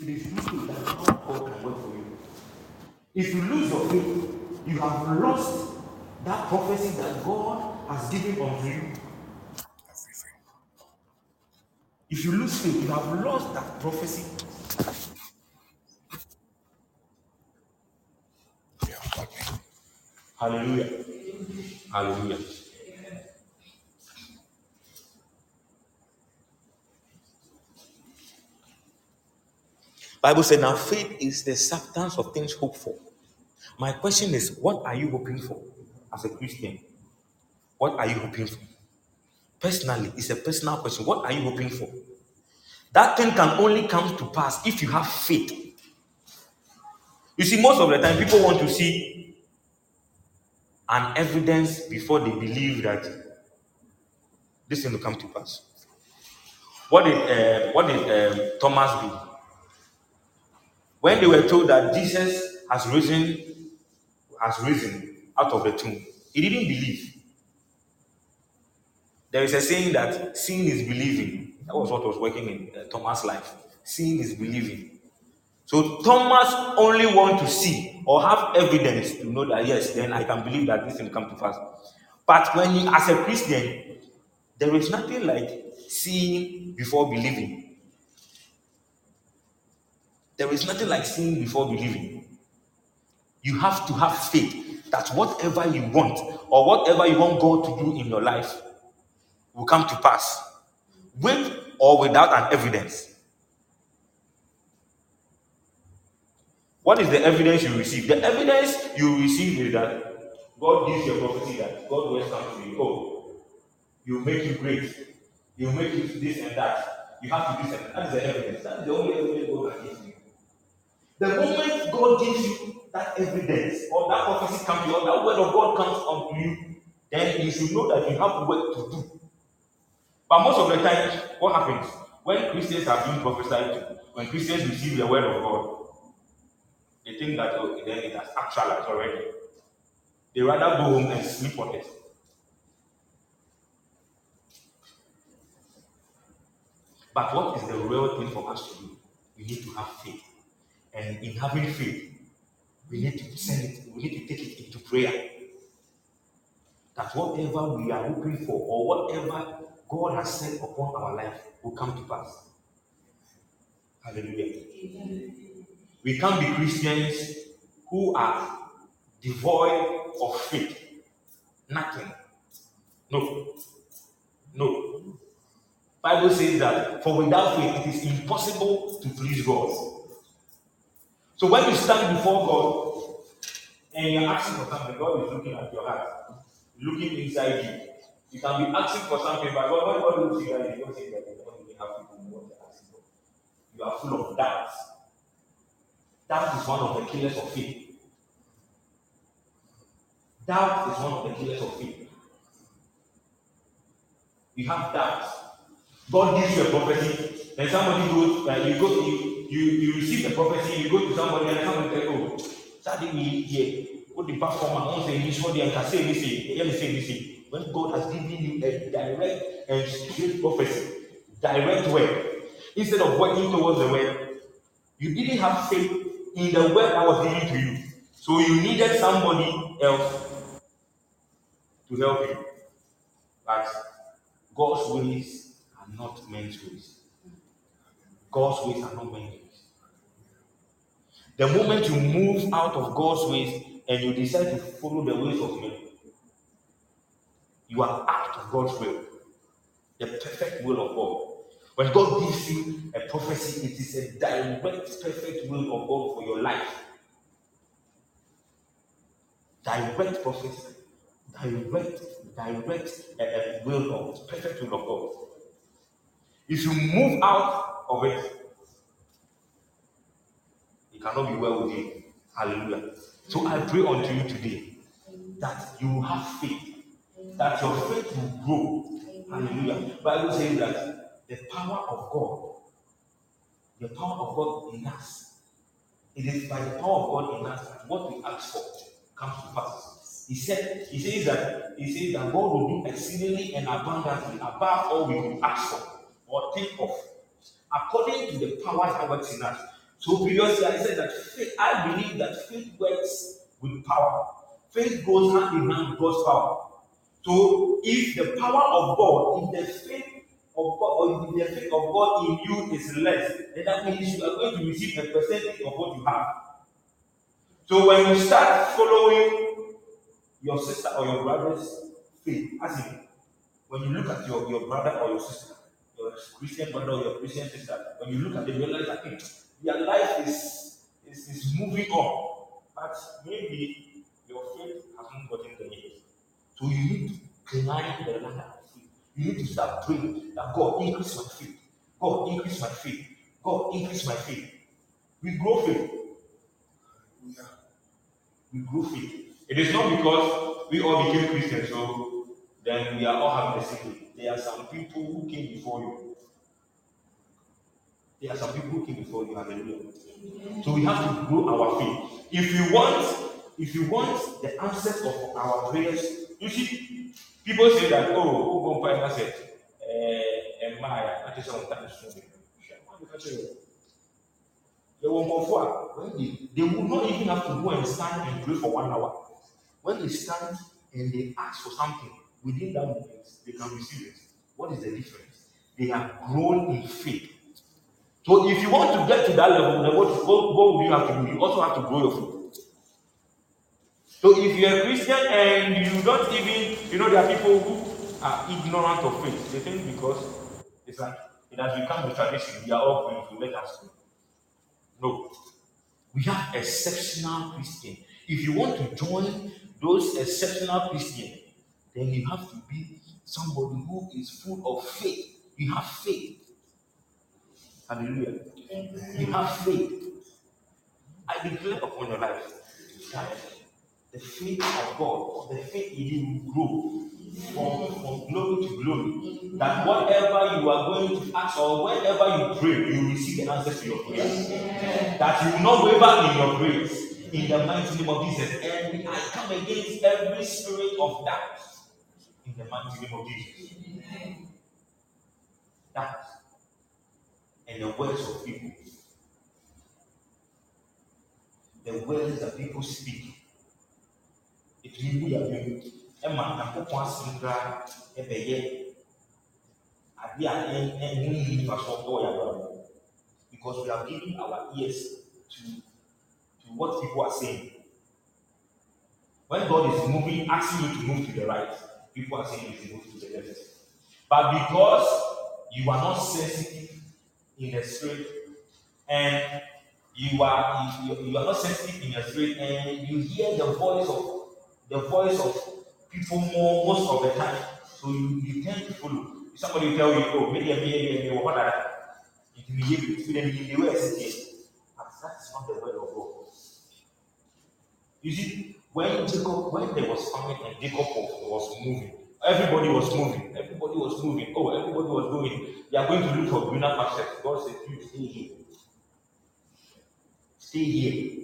It is through faith that God can work for you. If you lose your faith, you have lost that prophecy that God has given unto you. If you lose faith, you have lost that prophecy. Hallelujah. Hallelujah. Bible said now faith is the substance of things hoped for. My question is, what are you hoping for as a Christian? What are you hoping for? Personally, it's a personal question. What are you hoping for? That thing can only come to pass if you have faith. You see, most of the time, people want to see an evidence before they believe that this thing will come to pass. What did Thomas do? When they were told that Jesus has risen out of the tomb, he didn't believe. There is a saying that seeing is believing. That was what was working in Thomas' life. Seeing is believing. So Thomas only want to see or have evidence to know that yes, then I can believe that this will come to pass. But when you, as a Christian, there is nothing like seeing before believing. There is nothing like seeing before believing. You have to have faith that whatever you want or whatever you want God to do in your life will come to pass, with or without an evidence. What is the evidence you receive? The evidence you receive is that God gives you a prophecy that God will come to you. Oh, He will make you great. He will make you this and that. You have to do something. That is the evidence. That is the only evidence God can give you. The moment God gives you that evidence or that prophecy comes to you or that word of God comes unto you, then you should know that you have work to do. But most of the time, what happens? When Christians are being prophesied to, when Christians receive the word of God, they think that then it has actualized already. They rather go home and sleep on it. But what is the real thing for us to do? We need to have faith. And in having faith, we need to send it, we need to take it into prayer. That whatever we are hoping for or whatever God has set upon our life will come to pass. Hallelujah. We can't be Christians who are devoid of faith. Nothing. No. No. Bible says that for without faith it is impossible to please God. So when you stand before God and you're asking for something, God is looking at your heart, looking inside you. You can be asking for something, but when God looks at you, you don't say that you don't even have people who want to ask for. You are full of doubts. Doubt is one of the killers of faith. Doubt is one of the killers of faith. You have doubts. God gives you a prophecy, and somebody you receive the prophecy, you go to somebody and somebody says, oh, suddenly here, what the platform and won't say this, what they can say this, let me say this. When God has given you a direct and straight prophecy, direct word, instead of working towards the word, you didn't have faith in the word that was given to you. So you needed somebody else to help you. But God's ways are not men's ways. God's ways are not men's ways. The moment you move out of God's ways and you decide to follow the ways of men, you are out of God's will, the perfect will of God. When God gives you a prophecy, it is a direct, perfect will of God for your life. Direct prophecy, direct will of perfect will of God. If you move out of it, it cannot be well with you. Hallelujah. So I pray unto you today that you have faith, that your faith will grow. Hallelujah. Bible says that the power of God in us, it is by the power of God in us that what we ask for comes to pass. He says that God will do exceedingly and abundantly above all we could ask for or think of, according to the power that works in us. So previously I said that faith, I believe that faith works with power. Faith goes hand in hand with God's power. So if the power of God, if the faith of God, or if the faith of God in you is less, then that means you are going to receive a percentage of what you have. So when you start following your sister or your brother's faith, as in when you look at your brother or your sister, your Christian brother or your Christian sister, when you look at them, you realize that their life is moving on, but maybe your faith hasn't gotten there yet. So you need to climb the ladder of faith. You need to start praying that God increase my faith. God increase my faith. God increase my faith. We grow faith. We grow faith. It is not because we all became Christians, so then we are all having the same faith. There are some people who came before you. There are some people who came before you. Hallelujah. So we have to grow our faith. If you want the answers of our prayers, you see, people say that, oh, God, said, Maya, I just want to they will not even have to go and stand and pray for 1 hour. When they stand and they ask for something, within that moment, they can receive it. What is the difference? They have grown in faith. So if you want to get to that level, then what will you have to do? You also have to grow your faith. So if you're a Christian and you don't even, there are people who are ignorant of faith. They think because it's like it has become a tradition, we are all going to let us go. No. We have exceptional Christians. If you want to join those exceptional Christians, then you have to be somebody who is full of faith. You have faith. Hallelujah. You have faith. I declare upon your life that the faith of God, the faith in you will grow from glory to glory. That whatever you are going to ask or whenever you pray, you will receive the answers to your prayers. That you will not waver in your prayers. In the mighty name of Jesus. And I come against every spirit of doubt. In the mighty name of Jesus. Doubt. And the words of people. The words that people speak. It will be a bit. Emma, I'm going to ask you because we are giving our ears to what people are saying. When God is moving, asking you to move to the right, people are saying you should move to the left. But because you are not sensitive in the spirit, and you are not sensitive in your spirit, and you hear the voice of people most of the time, so you tend to follow. Somebody will tell you, oh, maybe what are that? It will be able to them in the way I said yes. But that's not the word of God. You see, when there was famine and Jacob was moving, everybody was moving. Everybody was moving. Oh, everybody was going. They are going to look for greener pastures. God said, you stay here. Stay here.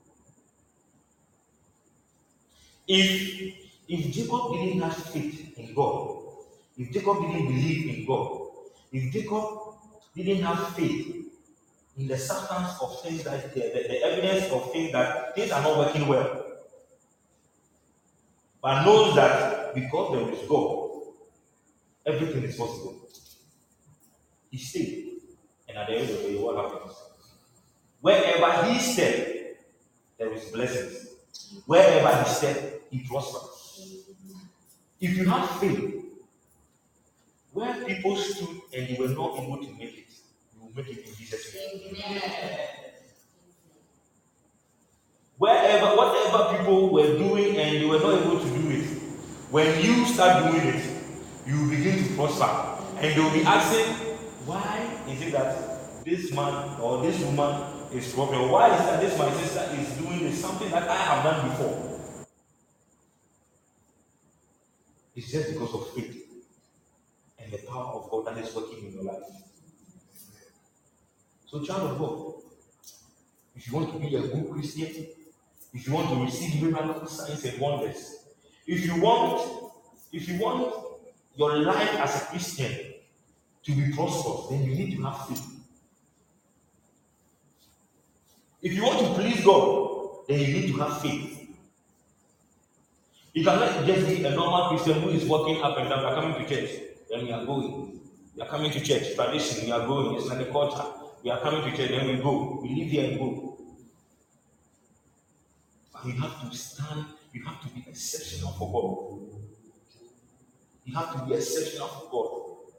If Jacob didn't have faith in God, if Jacob didn't believe in God, if Jacob didn't have faith in the substance of things, that the evidence of things that things are not working well, but knows that because there is God, everything is possible. He stayed, and at the end of the day, what happens? Wherever he stepped, there is blessings. Wherever he stepped, he prospers. If you have faith, where people stood and they were not able to make it, you will make it in Jesus' name. Whatever people were doing and they were not able to do it, when you start doing it, you will begin to prosper. And they will be asking, why is it that this man or this woman is prospering? Why is it that this my sister is doing this? Something that I have done before. It's just because of faith and the power of God that is working in your life. So, child of God, if you want to be a good Christian, if you want to receive miracles, signs, and wonders, if you want your life as a Christian to be prosperous, then you need to have faith. If you want to please God, then you need to have faith. You cannot just be a normal Christian who is walking up and down. You are coming to church, then you are going. You are coming to church, tradition, you are going. It's like a culture. We are coming to church, then we go. We live here and go. But you have to stand, you have to be exceptional for God. You have to be exceptional for God.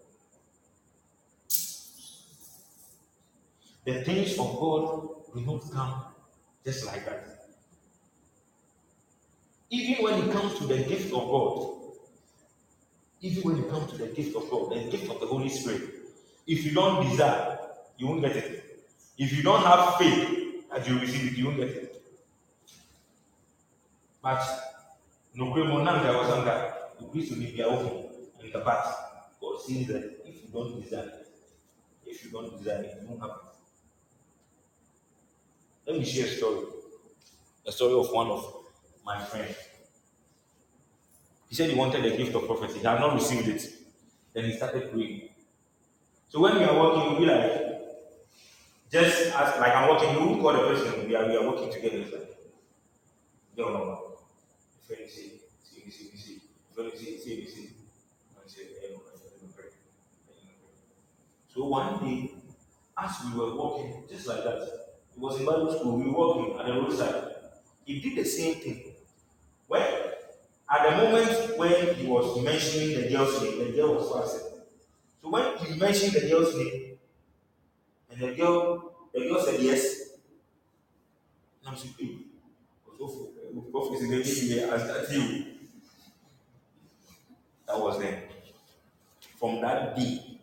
The things of God will not come just like that. Even when it comes to the gift of God, the gift of the Holy Spirit, if you don't desire, you won't get it. If you don't have faith that you receive it, you won't get it. But no Cremonanga or something, the priest will be open in the past. God sees that if you don't desire it, you won't have it. Let me share a story. A story of one of my friends. He said he wanted the gift of prophecy. He had not received it. Then he started praying. So when we are working, we'll be like, just as like I'm working, we will call the person, we are working together. It's like, no. Friend say. So one day, as we were walking, just like that, it was in Bible school, we were walking at the roadside. He did the same thing. When at the moment when he was mentioning the girl's name, the girl was fasting. So when he mentioned the girl's name, and the girl said yes, and I'm saying, prophet is going here as that you. That was then. From that day,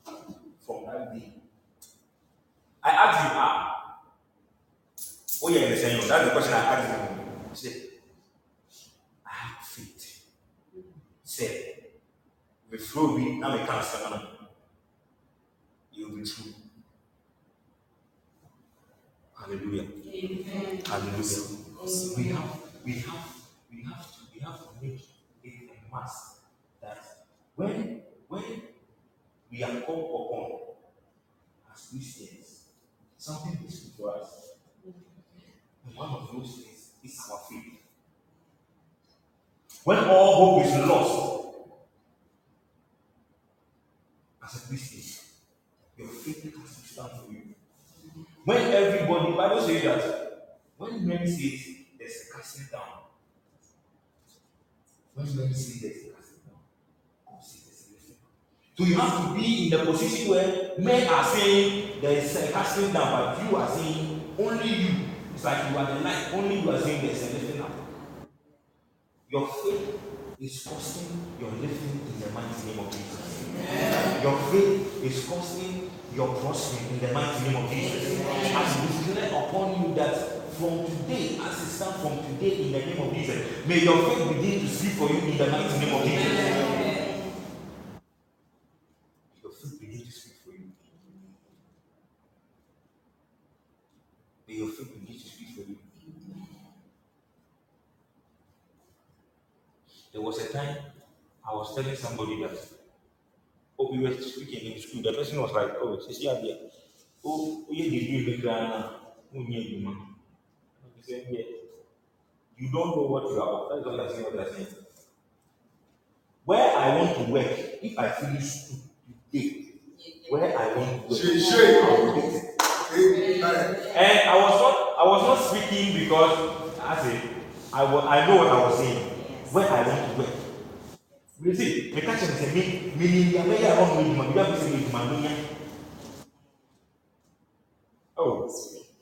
I asked him, oh yeah, that's the question I asked him. He said, I have faith. He said, with Ruby, now we can't stand. You'll be true. Hallelujah. Amen. Hallelujah. We have to make it a must that when we are called upon as Christians, something is good for us. And one of those things is our faith. When all hope is lost as a Christian, your faith has to stand for you. When everybody, Bible says that when men say there's a casting down, God says there's a lifting. So you have to be in the position where men are saying there is a casting down, but you are saying only you. It's like you are the light, only you are saying there's a lifting up. Your faith is causing your lifting in the mighty name of Jesus. Amen. Your faith is causing your prospering in the mighty name of Jesus. As we declare upon you that from today, as it stands from today in the name of Jesus, may your faith begin to speak for you in the mighty name of Jesus. Amen. Your faith begin to speak for you. May your faith begin to speak for you. There was a time I was telling somebody that, we were speaking in school. The person was like, she's here. You did you don't know what you are. That's what I'm saying. What I'm saying. Where I want to work, if I finish today, where I want to work, and I was not speaking because I know what I was saying. Where I want to work. You see, the question is meaning the way I want to make you have to say money. Oh,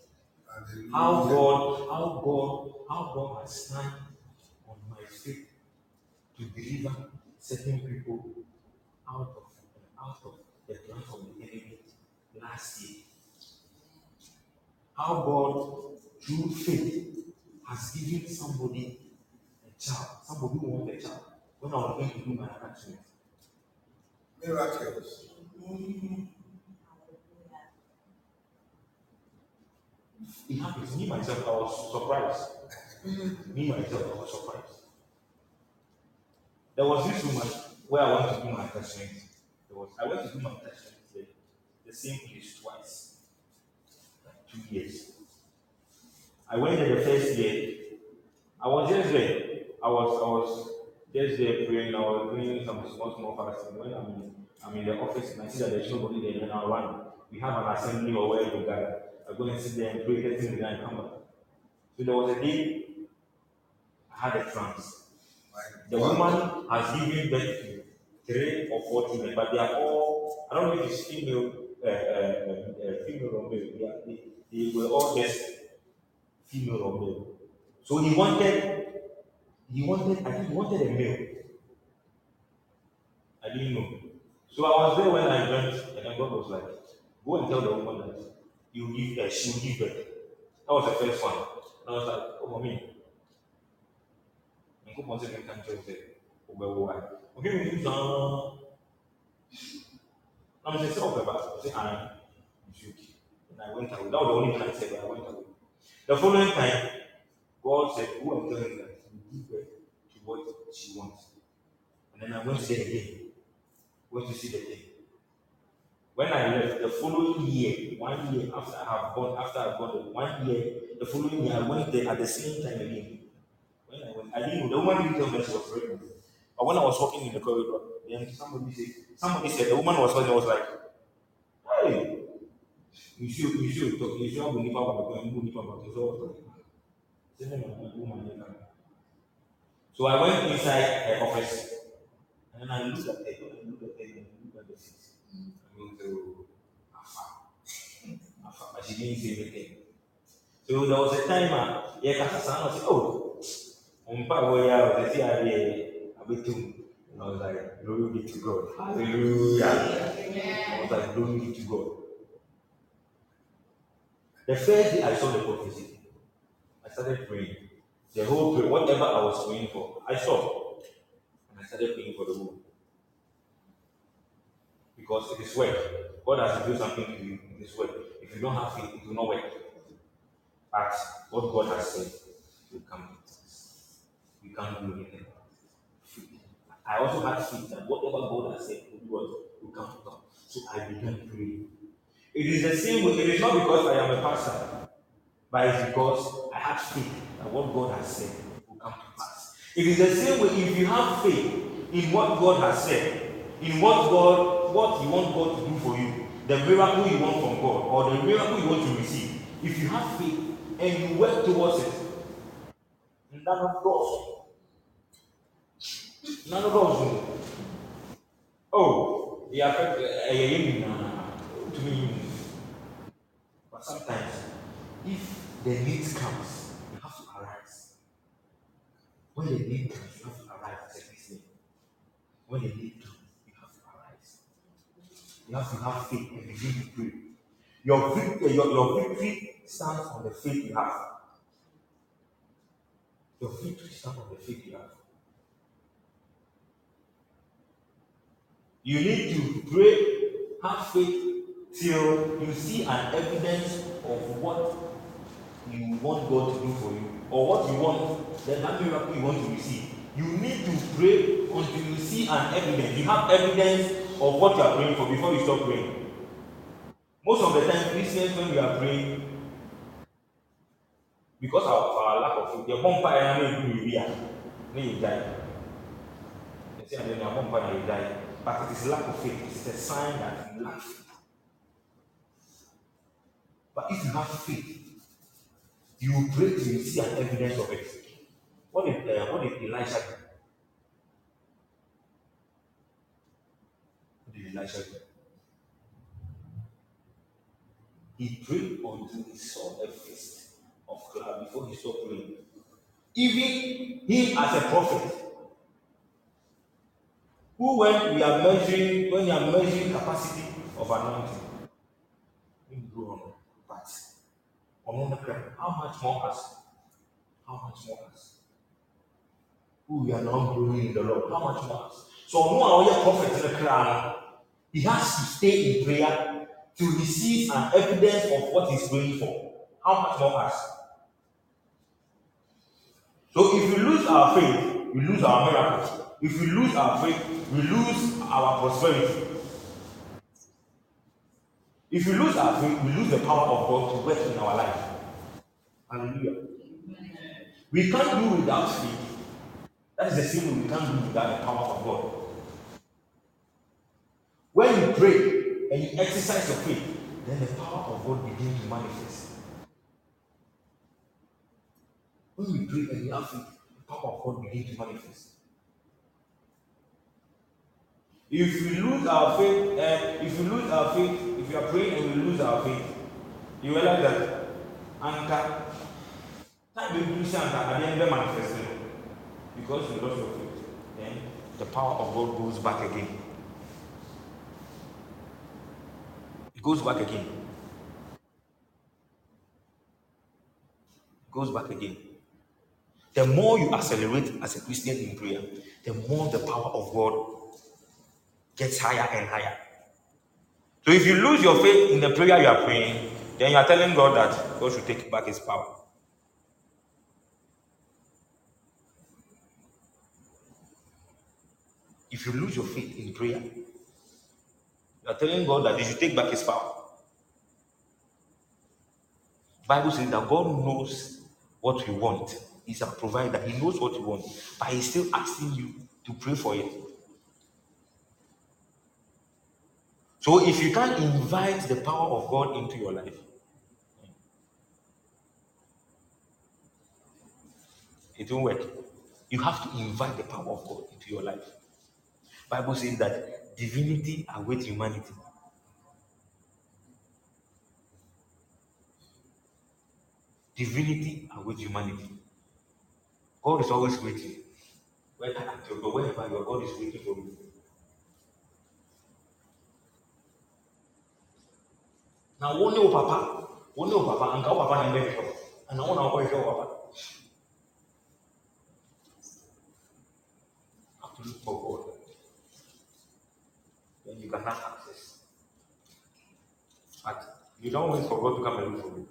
how God has stand on my faith to deliver certain people out of the plans of the enemy last year. How God, through faith, has given somebody a child, somebody who wants a child. When I was going to do my attachment. Miracles. It happens. Me myself, I was surprised. There was this woman where I went to do my attachment. I went to do my attachment the same place twice. Like 2 years. I went there the first year. I was just there. I was just there praying. I was doing some small fasting. When I'm in the office and I see that there's nobody there, then I'll run. We have an assembly or where we gather. I go and sit there and pray, get things done and come back. So there was a day I had a trance. The woman has given birth to 3 or 4 children, but they are all, I don't know if it's female, female or male. They were all just female or male. So I think he wanted a male. I didn't know. So I was there when I went, and then God was like, go and tell the woman that she will give birth. That was the first one. And I was like, oh, mommy, I'm going to come to say, oh, why? Okay, we I'm saying, oh, I say, I should. And I went away. That was the only time I said, but I went away. The following time, God said, go and tell her that you give birth to what she wants. And then I went there again. Went to see the thing. When I left the following year, 1 year after I've gone, 1 year, the following year I went there at the same time again. When I went, I didn't know the woman didn't tell me she was pregnant. But when I was walking in the corridor, then somebody said the woman was pregnant. Was like, hey, you should talk. You should have been so I went inside her office and then I looked at her and looked at her and looked at the seat. I went to Afa, but she didn't say anything. So there was a time, yeah, Kasa said, oh, I was like, glory be to God. Hallelujah. I was like, glory be to God. The first day I saw the prophecy, I started praying. The whole prayer, whatever I was praying for, I saw. And I started praying for the woman. Because it is work. God has to do something to you in this work. If you don't have faith, it will not work. But what God has said will come to pass. You can't do anything. I also had faith that whatever God has said will come to pass. So I began praying. It is the same way. It is not because I am a pastor, but it's because I have faith that what God has said will come to pass. It is the same way if you have faith in what God has said, in what you want God to do for you, the miracle you want from God, or the miracle you want to receive. If you have faith and you work towards it, none of those. Oh, yeah, to me. But sometimes, if the need comes, you have to arise. When the need comes, you have to arise as a Christian. When the need comes, you have to arise. You have to have faith and begin to pray. Your victory stands on the faith you have. Your victory stands on the faith you have. You need to pray, have faith till you see an evidence of what you want God to do for you, or what you want, that miracle you want to receive. You need to pray until you see an evidence. You have evidence of what you are praying for before you stop praying. Most of the time, Christians, when we are praying, because of our lack of faith, the bonfire may die. They say, "I bonfire die," but it is lack of faith. It is a sign that you lack faith. But if you have faith, you will pray till you see an evidence of it. What did Elisha do? What did Elisha do? He prayed until he saw a fist of cloud before he stopped praying. Even him as a prophet, who when you are measuring capacity of anointing, you go on, but on the ground, how much more us? Who we are now growing in the Lord, how much more us? So no our prophet in the crown, he has to stay in prayer till he sees an evidence of what he's praying for. How much more us? So if we lose our faith, we lose our miracles. If we lose our faith, we lose our prosperity. If we lose our faith, we lose the power of God to work in our life. Hallelujah. We can't do without faith. That is the same we can't do without the power of God. When you pray and you exercise your faith, then the power of God begins to manifest. When you pray and you have faith, the power of God begins to manifest. If we lose our faith, if you are praying and we lose our faith, you realize that anchor time we lose anchor at the end of manifesting because you lost your faith. Then the power of God goes back again. It goes back again. It goes back again. The more you accelerate as a Christian in prayer, the more the power of God gets higher and higher. So if you lose your faith in the prayer you are praying, then you are telling God that God should take back his power. If you lose your faith in prayer, you are telling God that he should take back his power. The Bible says that God knows what we want. He's a provider. He knows what we want. But he's still asking you to pray for it. So if you can't invite the power of God into your life, it won't work. You have to invite the power of God into your life. The Bible says that divinity awaits humanity. Divinity awaits humanity. God is always waiting. Whether at your door, wherever your God is waiting for you. Now, one new papa, and go papa and make sure. And I want to go show papa. Have to look for God. Then you can have access. But you don't wait for God to come and look for you.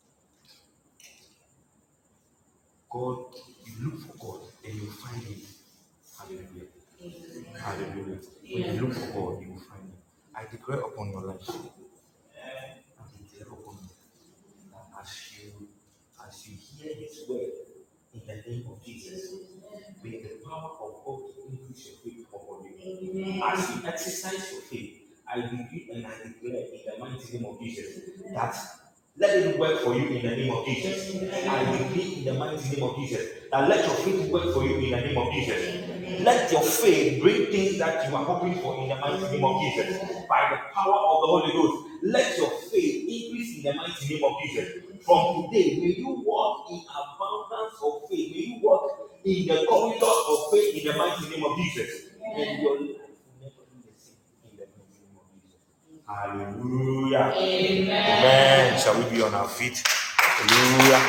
God, you look for God, and you find him. Hallelujah. Amen. Hallelujah. When you look for God, you will find him. I declare upon your life. I declare upon you that as you hear his word in the name of Jesus, may the power of God increase your faith upon you. Amen. As you exercise your faith, I decree and I declare in the mighty name of Jesus that let it work for you in the name of Jesus. I decree in the mighty name of Jesus that let your faith work for you in the name of Jesus. Let your faith bring things that you are hoping for in the mighty name of Jesus. By the power of the Holy Ghost, let your faith increase in the mighty name of Jesus. From today, may you walk in abundance of faith. May you walk in the corridors of faith in the mighty name of Jesus. And your life will never be the same in the mighty name of Jesus. Hallelujah. Amen. Amen. Shall we be on our feet? Hallelujah.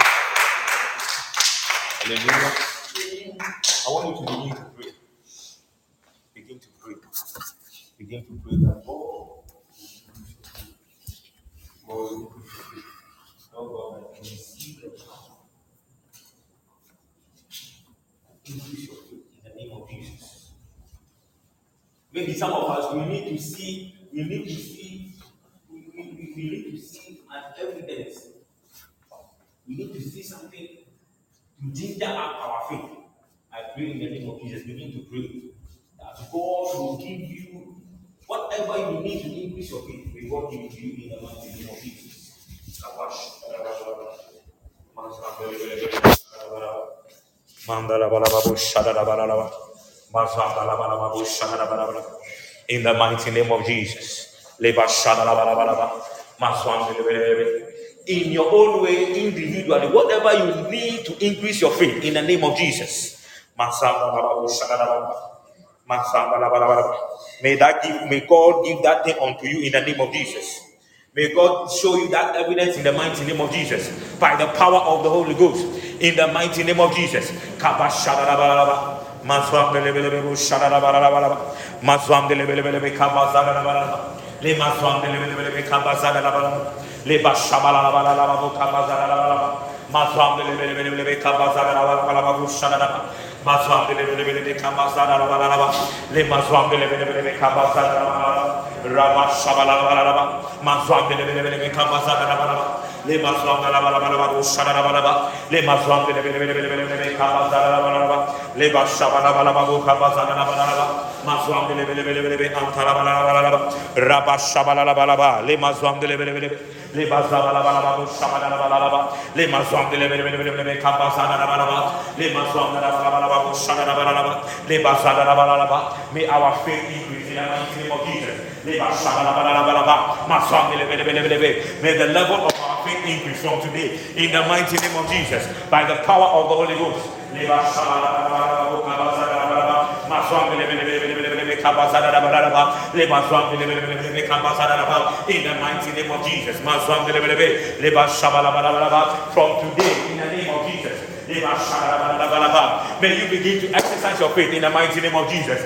Hallelujah. I want you to begin to pray. Begin to pray. Begin to pray that God, God, I can see the power. Increase your faith in the name of Jesus. Maybe some of us we need to see an evidence. We need to see something to ginger up our faith. I pray in the name of Jesus. Begin to pray that God will give you whatever you need to increase your faith. May God give it to you in the mighty name of Jesus. In the mighty name of Jesus. In your own way, individually, whatever you need to increase your faith in the name of Jesus. May God give that thing unto you in the name of Jesus. May God show you that evidence in the mighty name of Jesus. By the power of the Holy Ghost. In the mighty name of Jesus. Le mazwam la bala bala shara bala ba. Le mazwam le kaba zara bala ba. Le basha bala bala kaba zara bala ba. Mazwam le antara bala ba. Rabasha bala bala ba. Le mazwam le bazza bala bala shaba bala ba. Le mazwam le kaba zara bala ba. Le mazwam la bala shara bala ba. Le bazza bala ba. May our faith increase in the mighty name of Jesus. Le basha bala ba. Mazwam may the level of our faith increase from today in the mighty name of Jesus by the power of the Holy Ghost. In the mighty name of Jesus. From today, in the name of Jesus. May you begin to exercise your faith in the mighty name of Jesus.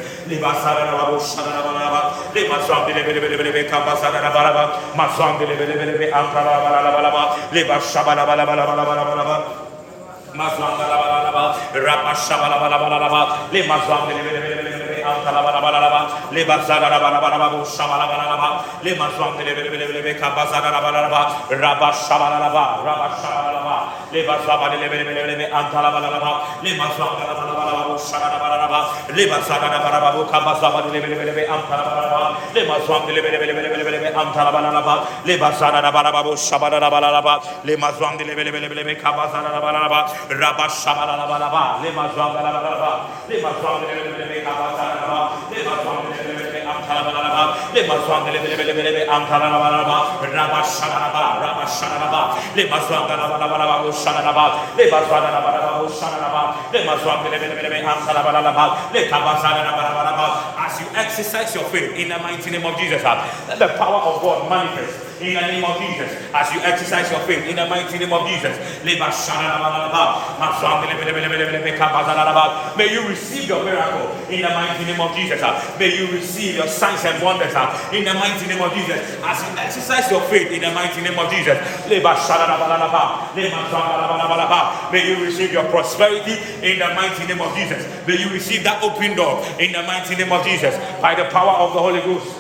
Le bazara bala shabala le mazwam le kabazara bala raba shabala le bazaba le antala bala le mazwam bala shabala le bazara bala kabazaba le antala bala le mazwam le antala bala le bazara bala shabala bala le mazwam le kabazara bala raba shabala bala le mazwam bala le mazwam le kabazara le mazwam le antala bala le mazwam le antala bala raba shabala le mazwam bala shabala le bazara bala shabala le mazwam le antala bala le kabazara bala. As you exercise your faith in the mighty name of Jesus, let the power of God manifest in the name of Jesus. As you exercise your faith in the mighty name of Jesus, may you receive your miracle in the mighty name of Jesus. May you receive your signs and wonders in the mighty name of Jesus. As you exercise your faith in the mighty name of Jesus, may you receive your prosperity in the mighty name of Jesus. May you receive that open door in the mighty name of Jesus by the power of the Holy Ghost.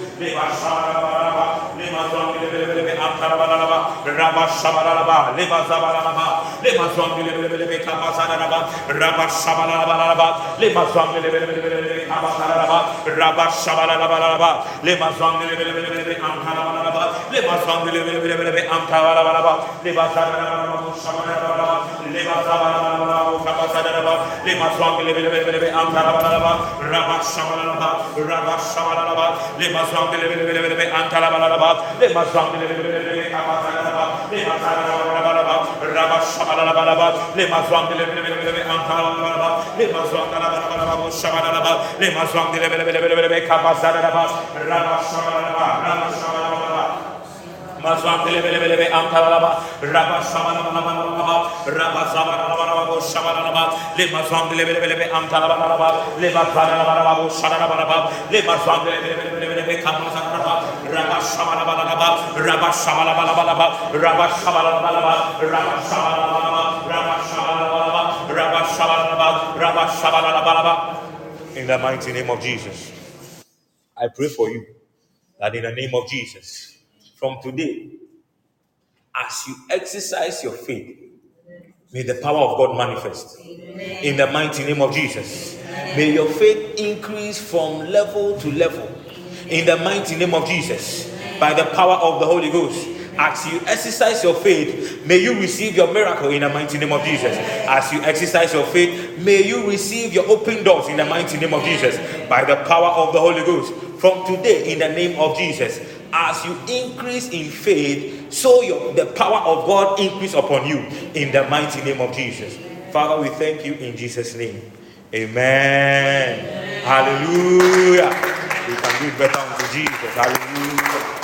Mazwam telebelebelebe amtaralaba raba shabalaba raba zabaraba shabalaba le mazwam telebelebelebe amtaralaba le bazaraba shabalaba le mazwam telebelebelebe kamazaraba raba shabalaba raba shabalaba raba shabalaba raba shabalaba raba shabalaba raba shabalaba raba shabalaba. In the mighty name of Jesus, I pray for you that in the name of Jesus, from today, as you exercise your faith, may the power of God manifest. Amen. In the mighty name of Jesus. Amen. May your faith increase from level to level. In the mighty name of Jesus. Amen. By the power of the Holy Ghost. As you exercise your faith, may you receive your miracle in the mighty name of Jesus. As you exercise your faith, may you receive your open doors in the mighty name of Jesus. By the power of the Holy Ghost. From today, in the name of Jesus. As you increase in faith, so the power of God increase upon you in the mighty name of Jesus. Father, we thank you in Jesus' name. Amen. Hallelujah. We can do it better unto Jesus. Hallelujah.